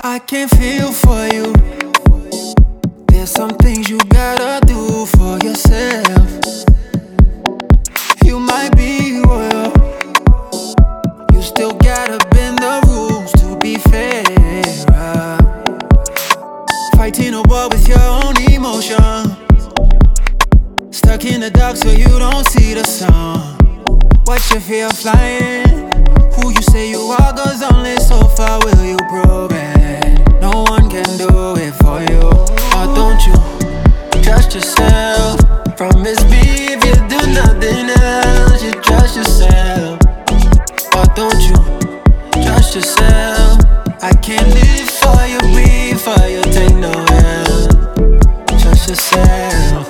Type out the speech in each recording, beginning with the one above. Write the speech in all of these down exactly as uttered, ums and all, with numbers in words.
I can't feel for you. There's some things you gotta do for yourself. You might be royal, you still gotta bend the rules to be fair. Fighting a war with your own emotions, stuck in the dark so you don't see the sun. Watch your fear flying. Who you say you are goes only so far will you probe it. No one can do it for you. Or don't you trust yourself? Promise me if you do nothing else, you trust yourself. Or don't you trust yourself? I can't live for you, breathe for you, take no help. Trust yourself.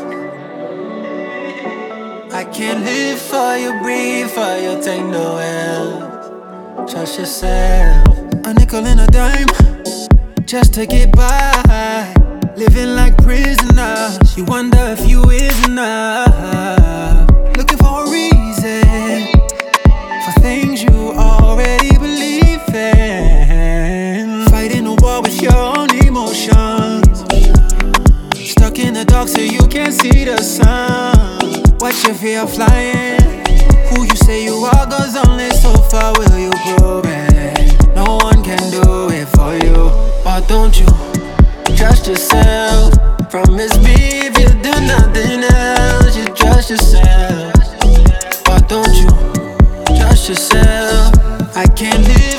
I can't live for you, breathe for you, take no help. Trust yourself. A nickel and a dime, just to get by. Living like prisoners, you wonder if you is enough. Looking for a reason for things you already believe in. Fighting a war with your own emotions, stuck in the dark so you can't see the sun. Watch your fear flying. Who you say you are goes only so far will you prove it. No one can do it for you. Or don't you trust yourself? Promise me if you do nothing else, you trust yourself. Or don't you trust yourself? I can't live